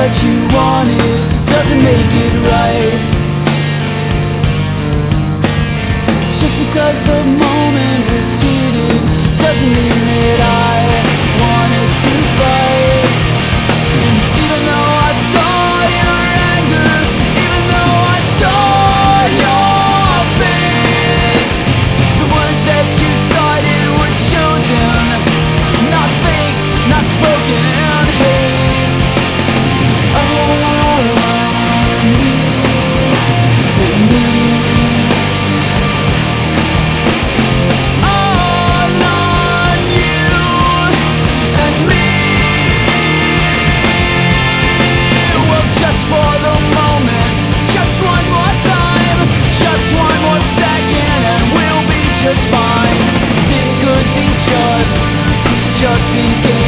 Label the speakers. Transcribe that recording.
Speaker 1: what you wanted doesn't make it right. Just because the moment was heated doesn't mean that I wanted to fight. And even though I saw your anger, even though I saw your face, the words that you cited were chosen, not faked, not spoken in haste. Just for the moment, just one more time, just one more second, and we'll be just fine. This could be just in case.